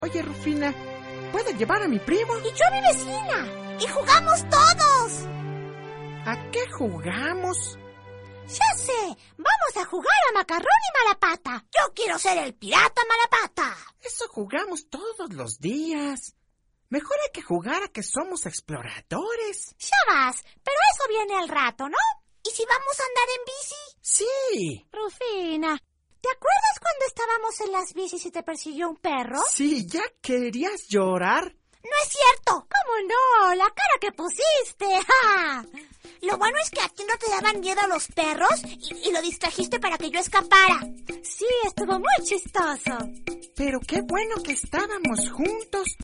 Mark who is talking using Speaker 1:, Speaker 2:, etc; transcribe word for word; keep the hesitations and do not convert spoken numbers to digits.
Speaker 1: Oye, Rufina, ¿puedo llevar a mi primo?
Speaker 2: Y yo a mi vecina. Y jugamos todos.
Speaker 1: ¿A qué jugamos?
Speaker 2: Ya sé, vamos a jugar a Macarrón y Malapata. Yo quiero ser el pirata Malapata.
Speaker 1: Eso jugamos todos los días. Mejor hay que jugar a que somos exploradores.
Speaker 2: Ya vas, pero eso viene al rato, ¿no? ¿Y si vamos a andar en bici?
Speaker 1: Sí.
Speaker 2: Rufina, ¿te acuerdas cuando estábamos en las bicis y te persiguió un perro?
Speaker 1: Sí, ¿ya querías llorar?
Speaker 2: No es cierto. ¿Cómo no? La cara que pusiste. ¡Ja! Lo bueno es que a ti no te daban miedo los perros y, y lo distrajiste para que yo escapara. Sí, estuvo muy chistoso.
Speaker 1: Pero qué bueno que estábamos juntos.